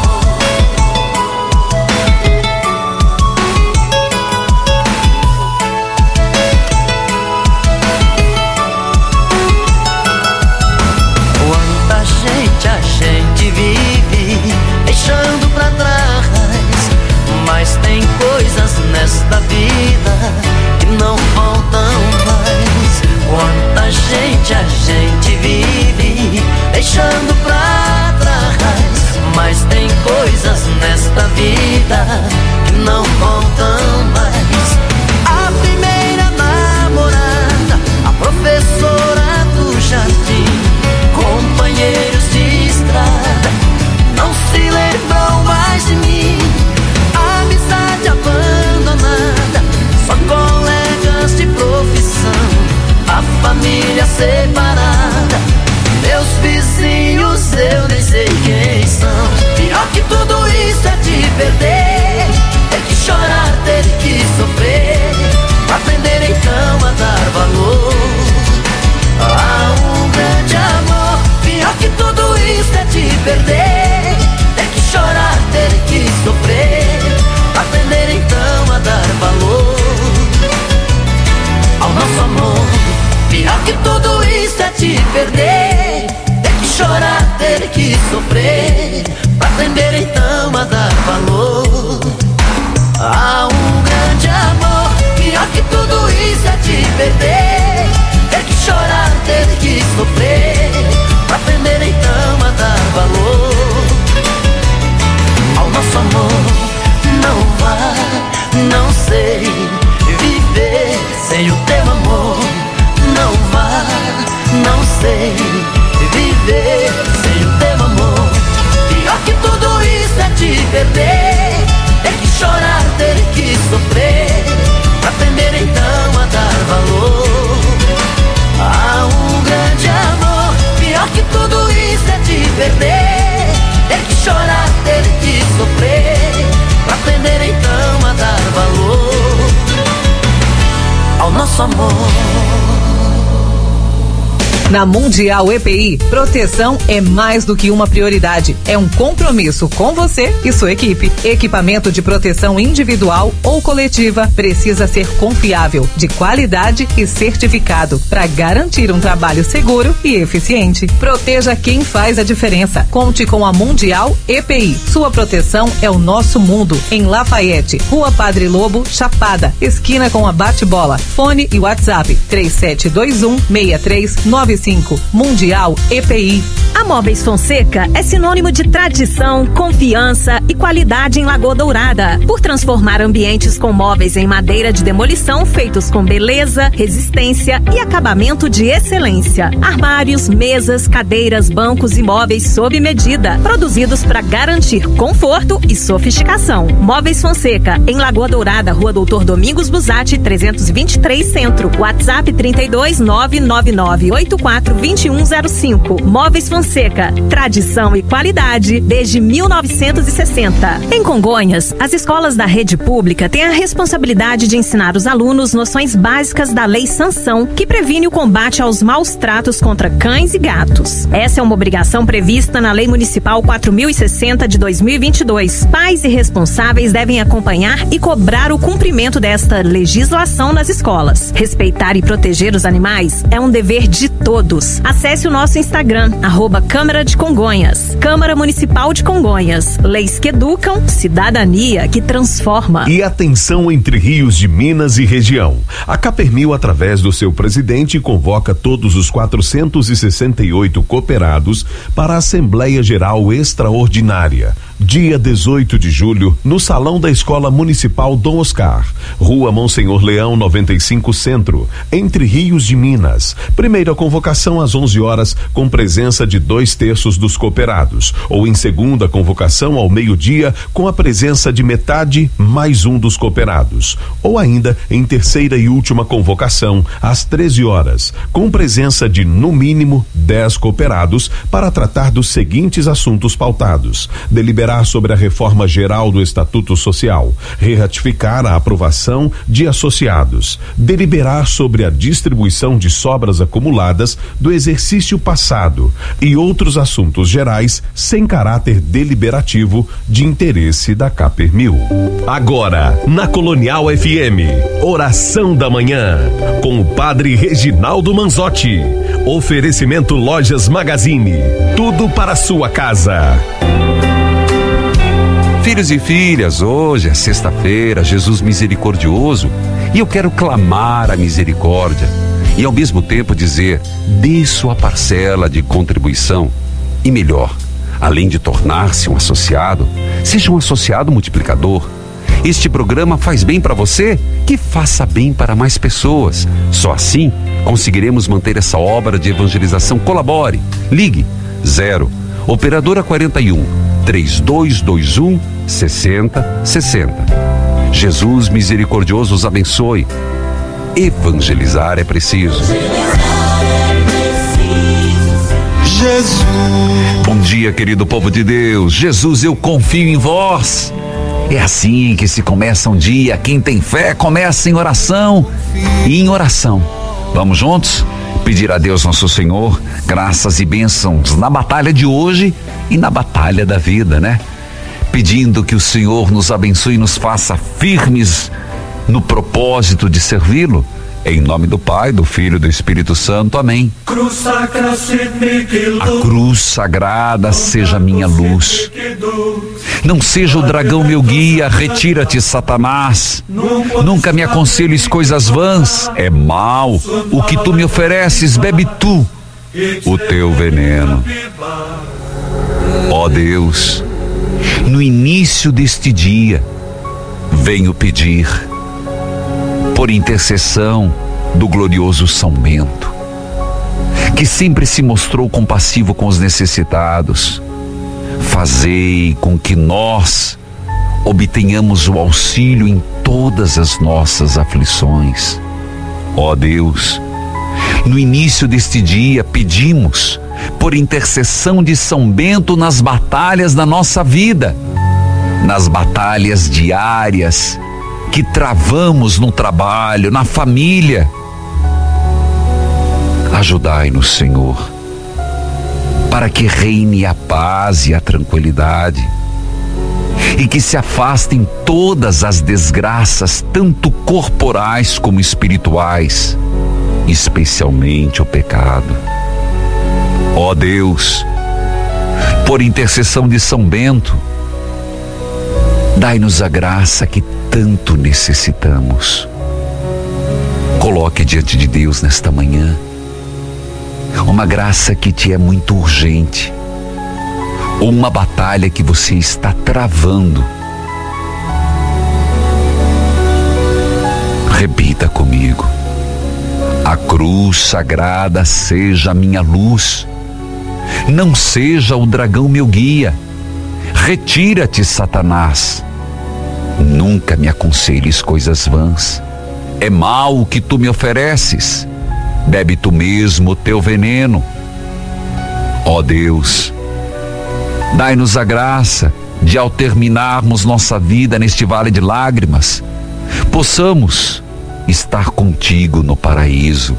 Speaker 3: A gente vive deixando pra trás, mas tem coisas nesta vida que não voltam mais. Quanta gente a gente vive deixando pra trás, mas tem coisas nesta vida que não voltam mais. A primeira namorada, te perder, ter que chorar, ter que sofrer, pra aprender então a dar valor ao nosso amor. Não vá, não sei viver sem o teu amor. Não vá, não sei viver sem o teu amor. Pior que tudo isso é te perder, ter que chorar, ter que sofrer, pra aprender então a dar valor a um grande amor. Pior que tudo isso é te perder, ter que chorar, ter que sofrer, pra aprender então a dar valor ao nosso amor.
Speaker 17: Na Mundial E P I, proteção é mais do que uma prioridade. É um compromisso com você e sua equipe. Equipamento de proteção individual ou coletiva precisa ser confiável, de qualidade e certificado para garantir um trabalho seguro e eficiente. Proteja quem faz a diferença. Conte com a Mundial E P I. Sua proteção é o nosso mundo. Em Lafayette, Rua Padre Lobo, Chapada, esquina com a Bate-Bola. Fone e WhatsApp três sete dois um, seis três nove cinco. Mundial E P I.
Speaker 18: A Móveis Fonseca é sinônimo de tradição, confiança e qualidade em Lagoa Dourada. Por transformar ambientes com móveis em madeira de demolição feitos com beleza, resistência e acabamento de excelência. Armários, mesas, cadeiras, bancos e móveis sob medida, produzidos para garantir conforto e sofisticação. Móveis Fonseca, em Lagoa Dourada, Rua Doutor Domingos Busatti, trezentos e vinte e três Centro. WhatsApp trinta e dois, nove nove nove, oito quatro dois um zero cinco. Móveis Fonseca, tradição e qualidade desde mil novecentos e sessenta. Em Congonhas, as escolas da rede pública têm a responsabilidade de ensinar os alunos noções básicas da Lei Sanção, que previne o combate aos maus tratos contra cães e gatos. Essa é uma obrigação prevista na Lei Municipal quatro mil e sessenta de dois mil e vinte e dois. Pais e responsáveis devem acompanhar e cobrar o cumprimento desta legislação nas escolas. Respeitar e proteger os animais é um dever de todos. Acesse o nosso Instagram, arroba Câmara de Congonhas. Câmara Municipal de Congonhas. Leis que educam, cidadania que transforma.
Speaker 1: E atenção Entre Rios de Minas e região. A Capermil, através do seu presidente, convoca todos os quatrocentos e sessenta e oito cooperados para a Assembleia Geral Extraordinária, dia dezoito de julho, no Salão da Escola Municipal Dom Oscar, Rua Monsenhor Leão noventa e cinco Centro, Entre Rios de Minas. Primeira convocação às onze horas, com presença de dois terços dos cooperados, ou em segunda convocação ao meio-dia, com a presença de metade mais um dos cooperados, ou ainda em terceira e última convocação às treze horas, com presença de no mínimo dez cooperados, para tratar dos seguintes assuntos pautados: deliberar sobre a reforma geral do Estatuto Social, reratificar a aprovação de associados, deliberar sobre a distribuição de sobras acumuladas do exercício passado e outros assuntos gerais sem caráter deliberativo de interesse da Capermil. Agora, na Colonial F M, Oração da Manhã, com o Padre Reginaldo Manzotti. Oferecimento Lojas Magazine, tudo para sua casa.
Speaker 8: Filhos e filhas, hoje é sexta-feira, Jesus misericordioso, e eu quero clamar a misericórdia e ao mesmo tempo dizer: dê sua parcela de contribuição. E melhor, além de tornar-se um associado, seja um associado multiplicador. Este programa faz bem para você, que faça bem para mais pessoas. Só assim conseguiremos manter essa obra de evangelização. Colabore. Ligue zero operadora quarenta e um, três dois dois um, sessenta sessenta. Jesus misericordioso os abençoe. Evangelizar é preciso. Jesus. Bom dia, querido povo de Deus. Jesus, eu confio em vós. É assim que se começa um dia. Quem tem fé começa em oração e em oração. Vamos juntos pedir a Deus nosso Senhor graças e bênçãos na batalha de hoje e na batalha da vida, né? Pedindo que o Senhor nos abençoe e nos faça firmes no propósito de servi-lo, Em nome do Pai, do Filho e do Espírito Santo. Amém. A cruz sagrada seja minha luz. Não seja o dragão meu guia, retira-te, Satanás. Nunca me aconselhes coisas vãs, é mal. O que tu me ofereces, bebe tu o teu veneno. Ó Deus, no início deste dia, venho pedir, por intercessão do glorioso São Bento, que sempre se mostrou compassivo com os necessitados, fazei com que nós obtenhamos o auxílio em todas as nossas aflições. Ó Deus, no início deste dia pedimos, por intercessão de São Bento, nas batalhas da nossa vida, nas batalhas diárias que travamos no trabalho, na família. Ajudai-nos, Senhor, para que reine a paz e a tranquilidade, e que se afastem todas as desgraças, tanto corporais como espirituais, especialmente o pecado. Ó Deus, por intercessão de São Bento, dai-nos a graça que tanto necessitamos. Coloque diante de Deus nesta manhã uma graça que te é muito urgente, ou uma batalha que você está travando. Repita comigo: a cruz sagrada seja a minha luz. Não seja o dragão meu guia. Retira-te, Satanás. Nunca me aconselhes coisas vãs. É mal o que tu me ofereces. Bebe tu mesmo o teu veneno. Ó Deus, dai-nos a graça de, ao terminarmos nossa vida neste vale de lágrimas, possamos estar contigo no paraíso.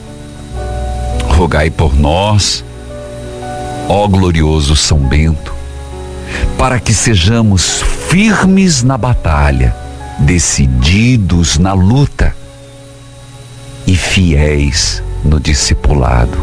Speaker 8: Rogai por nós, ó glorioso São Bento, para que sejamos firmes na batalha, decididos na luta e fiéis no discipulado.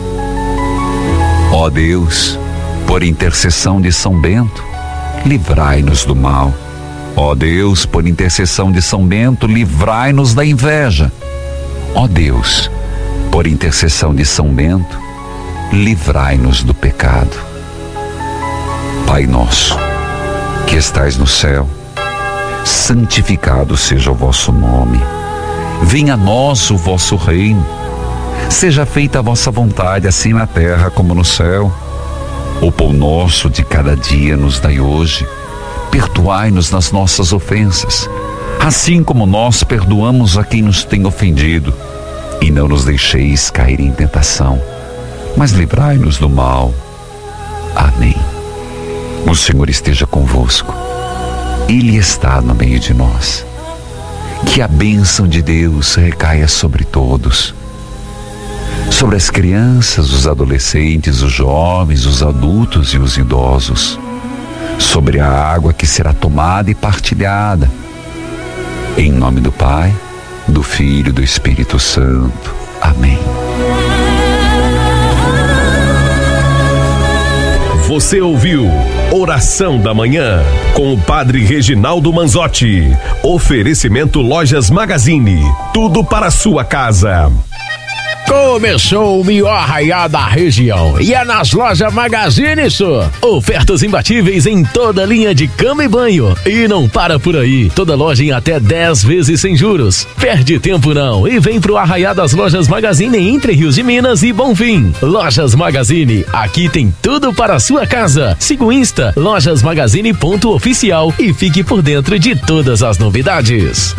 Speaker 8: Ó Deus, por intercessão de São Bento, livrai-nos do mal. Ó Deus, por intercessão de São Bento, livrai-nos da inveja. Ó Deus, por intercessão de São Bento, livrai-nos do pecado. Pai nosso, que estais no céu, santificado seja o vosso nome. Venha a nós o vosso reino. Seja feita a vossa vontade, assim na terra como no céu. O pão nosso de cada dia nos dai hoje. Perdoai-nos nas nossas ofensas, assim como nós perdoamos a quem nos tem ofendido. E não nos deixeis cair em tentação, mas livrai-nos do mal. Amém. O Senhor esteja convosco. Ele está no meio de nós. Que a bênção de Deus recaia sobre todos, sobre as crianças, os adolescentes, os jovens, os adultos e os idosos, sobre a água que será tomada e partilhada. Em nome do Pai, do Filho e do Espírito Santo. Amém.
Speaker 1: Você ouviu Oração da Manhã com o Padre Reginaldo Manzotti. Oferecimento Lojas Magazine. Tudo para a sua casa.
Speaker 9: Começou o melhor arraiá da região e é nas Lojas Magazine isso. Ofertas imbatíveis em toda linha de cama e banho. E não para por aí, toda loja em até dez vezes sem juros. Perde tempo não e vem pro arraiá das Lojas Magazine entre Rios de Minas e Bonfim. Lojas Magazine, aqui tem tudo para a sua casa. Siga o Insta, lojasmagazine ponto oficial e fique por dentro de todas as novidades.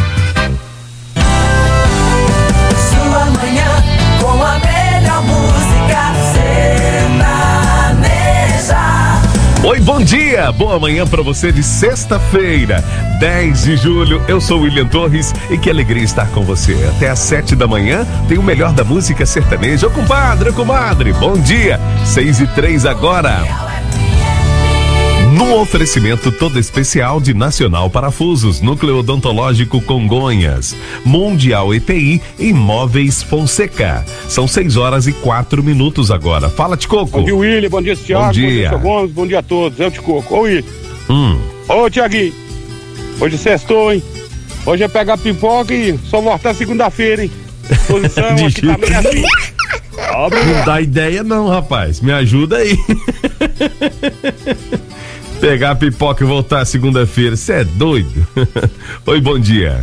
Speaker 1: Oi, bom dia, boa manhã pra você de sexta-feira, dez de julho. Eu sou o William Torres e que alegria estar com você. Até às sete da manhã tem o melhor da música sertaneja. Ô compadre, ô comadre, bom dia, seis e três agora. No oferecimento todo especial de Nacional Parafusos, Núcleo Odontológico Congonhas, Mundial E P I e Móveis Fonseca. São seis horas e quatro minutos agora. Fala, Ticoco.
Speaker 10: Bom dia, William. Bom dia, Thiago.
Speaker 1: Bom dia.
Speaker 10: Bom dia, seu Gomes. Bom dia a todos. É o Ticoco. Ô, William.
Speaker 1: Hum.
Speaker 10: Ô, Tiaguinho. Hoje sextou, hein? Hoje é pegar pipoca e só voltar segunda-feira, hein? Posição aqui também assim.
Speaker 1: Não dá ideia não, rapaz. Me ajuda aí. Pegar a pipoca e voltar segunda-feira. Você é doido? Oi, bom dia.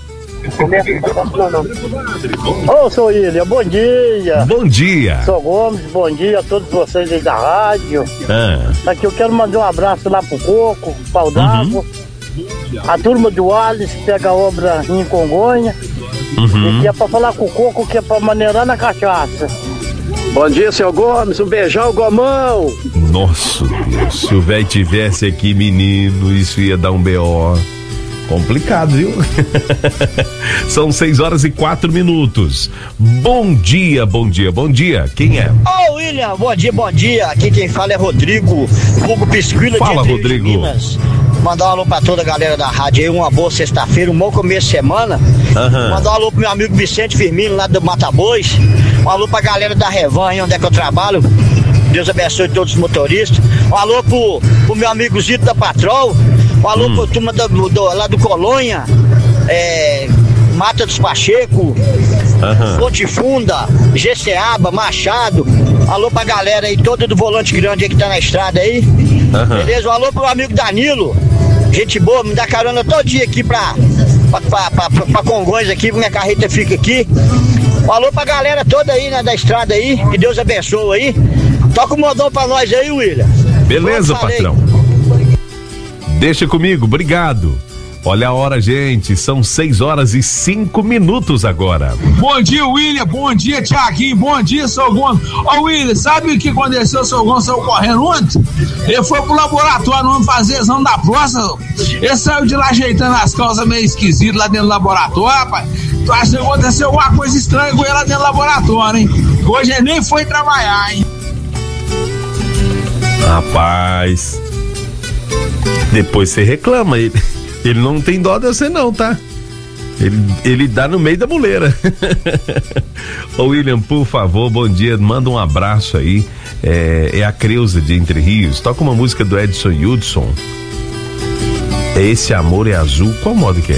Speaker 11: Ô, seu William, bom dia.
Speaker 1: Bom dia.
Speaker 11: Sou Gomes, bom dia a todos vocês aí da rádio.
Speaker 1: Ah.
Speaker 11: Aqui eu quero mandar um abraço lá pro Coco, Pau d'Água. Uhum. A turma do Alice que pega a obra em Congonha. Uhum. E que é pra falar com o Coco, que é pra maneirar na cachaça. Bom dia, seu Gomes, um beijão, Gomão.
Speaker 1: Nossa Deus, se o velho tivesse aqui, menino, isso ia dar um B O complicado, viu? São seis horas e quatro minutos. Bom dia, bom dia, bom dia. Quem é?
Speaker 23: Ô, oh, William, bom dia, bom dia. Aqui quem fala é Rodrigo, Hugo Pisquila.
Speaker 1: Fala, de Rodrigo.
Speaker 23: Minas. Mandar um alô pra toda a galera da rádio aí, uma boa sexta-feira, um bom começo de semana. Uhum. Mandar um alô pro meu amigo Vicente Firmino, lá do Mata Bois. Um alô pra galera da Revan, aí onde é que eu trabalho. Deus abençoe todos os motoristas. Um alô pro, pro meu amigo Zito da Patrol. Um alô hum. pro turma do, do, lá do Colônia. É, Mata dos Pacheco. Uhum. Ponte Funda, Geceaba, Machado. Alô pra galera aí, toda do Volante Grande aí que tá na estrada aí. Uhum. Beleza? Um alô pro amigo Danilo. Gente boa, me dá carona todo dia aqui pra, pra, pra, pra, pra, pra Congonhas aqui, minha carreta fica aqui. Um alô pra galera toda aí, né, da estrada aí, que Deus abençoe aí. Toca o modão pra nós aí, William.
Speaker 1: Beleza, patrão. Deixa comigo, obrigado. Olha a hora, gente, são seis horas e cinco minutos agora.
Speaker 24: Bom dia, William, bom dia, Tiaguinho, bom dia, seu Gomes. Ô, William, sabe o que aconteceu, seu Gomes saiu correndo ontem? Ele foi pro laboratório ontem fazer exame da próstata. Ele saiu de lá ajeitando as calças meio esquisito lá dentro do laboratório, rapaz. Tu acha que aconteceu alguma coisa estranha com ele lá dentro do laboratório, hein? Hoje ele nem foi trabalhar, hein?
Speaker 1: Rapaz, depois você reclama, ele, ele não tem dó de você não, tá? Ele, ele dá no meio da muleira. Ô William, por favor, bom dia, manda um abraço aí, é, é a Creuza de Entre Rios, toca uma música do Edson Hudson, Esse Amor é Azul, qual modo que é?